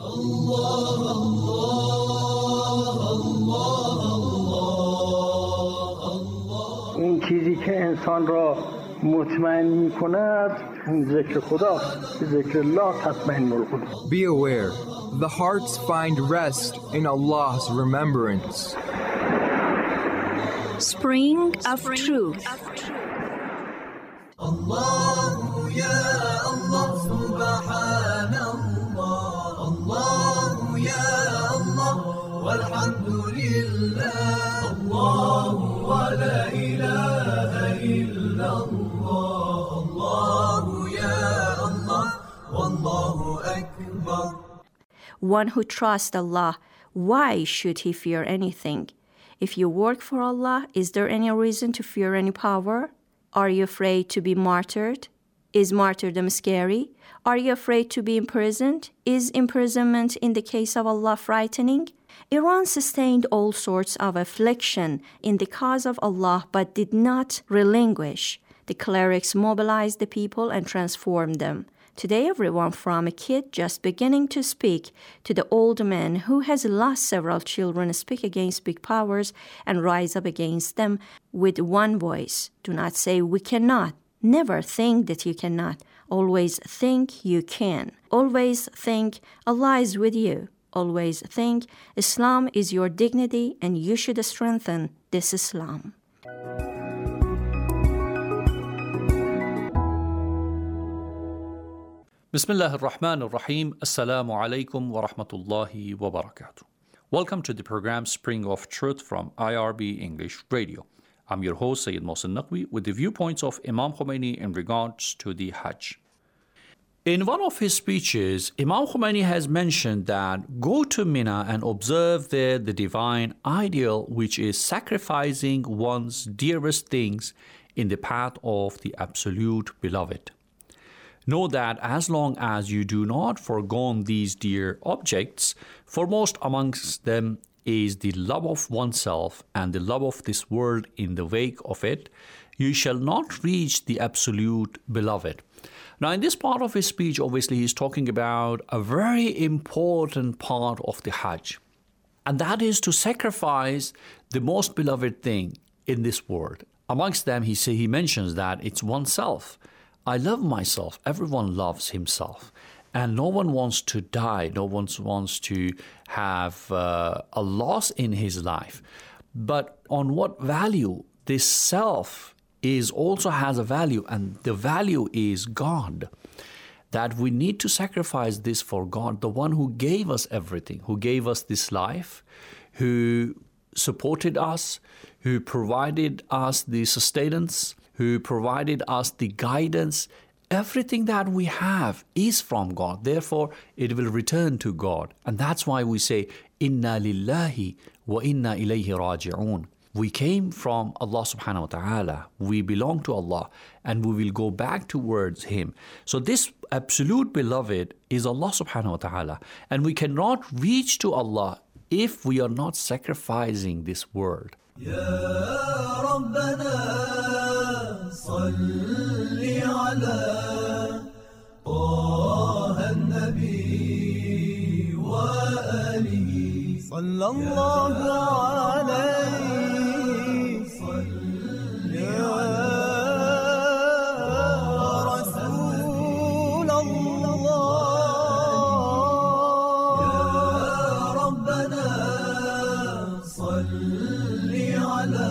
اون چیزی که انسان را مطمئن می‌کند اون ذکر خداست. ذکر الله تطمئن القلوب. Be aware, the hearts find rest in Allah's remembrance. Spring of Truth. Allah ya Allah subhanallah. Allah ya Allah walhamdulillah. Allah wa la ilaha illallah. Allah ya Allah wallahu akbar. One who trusts Allah, why should he fear anything? If you work for Allah, is there any reason to fear any power? Are you afraid to be martyred? Is martyrdom scary? Are you afraid to be imprisoned? Is imprisonment in the case of Allah frightening? Iran sustained all sorts of affliction in the cause of Allah but did not relinquish. The clerics mobilized the people and transformed them. Today, everyone from a kid just beginning to speak to the old man who has lost several children speak against big powers and rise up against them with one voice. Do not say we cannot. Never think that you cannot. Always think you can. Always think Allah is with you. Always think Islam is your dignity and you should strengthen this Islam. Bismillah ar-Rahman ar-Rahim. Assalamu alaikum wa rahmatullahi wa barakatuh. Welcome to the program Spring of Truth from IRB English Radio. I'm your host, Sayyid Mohsen Naqvi, with the viewpoints of Imam Khomeini in regards to the Hajj. In one of his speeches, Imam Khomeini has mentioned that go to Mina and observe there the divine ideal, which is sacrificing one's dearest things in the path of the absolute beloved. Know that as long as you do not forgo these dear objects, foremost amongst them is the love of oneself and the love of this world in the wake of it, you shall not reach the absolute beloved. Now, in this part of his speech, obviously, he's talking about a very important part of the Hajj, and that is to sacrifice the most beloved thing in this world. Amongst them, he mentions that it's oneself. I love myself. Everyone loves himself. And no one wants to die. No one wants to have a loss in his life. But on what value? This self also has a value, and the value is God. That we need to sacrifice this for God, the one who gave us everything, who gave us this life, who supported us, who provided us the sustenance, who provided us the guidance. Everything that we have is from God. Therefore, it will return to God. And that's why we say, Inna lillahi wa inna ilayhi raji'un. We came from Allah subhanahu wa ta'ala. We belong to Allah and we will go back towards Him. So this absolute beloved is Allah subhanahu wa ta'ala. And we cannot reach to Allah if we are not sacrificing this world. Ya Rabbana salli ala Taha an-Nabi wa alihi sallallahu alayhi salli ya Rasul Allah Ya Rabbana salli ala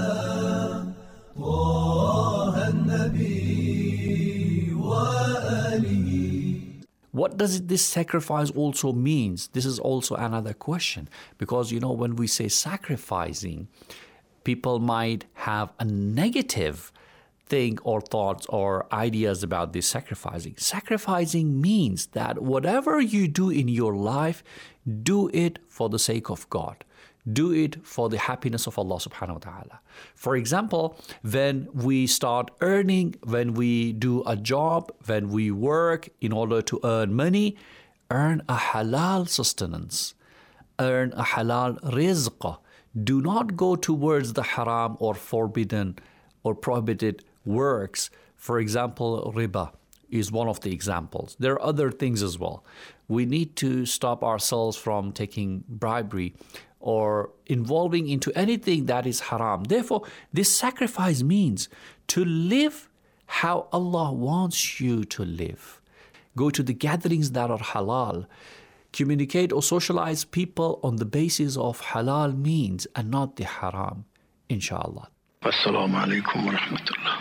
Taha an-Nabi wa alihi. What does this sacrifice also means? This is also another question. Because, when we say sacrificing, people might have a negative thing or thoughts or ideas about this sacrificing. Sacrificing means that whatever you do in your life, do it for the sake of God. Do it for the happiness of Allah subhanahu wa ta'ala. For example, when we start earning, when we do a job, when we work in order to earn money, earn a halal sustenance, earn a halal rizq. Do not go towards the haram or forbidden or prohibited works. For example, riba is one of the examples. There are other things as well. we need to stop ourselves from taking bribery or involving into anything that is haram. Therefore, this sacrifice means to live how Allah wants you to live. Go to the gatherings that are halal. Communicate or socialize people on the basis of halal means and not the haram, inshallah. Assalamu alaikum wa rahmatullah.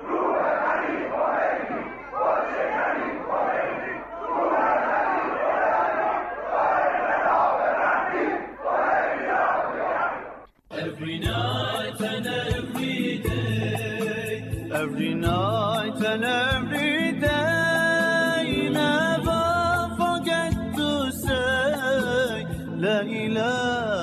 Every night and every day, every night and every day, never forget to say La ilaha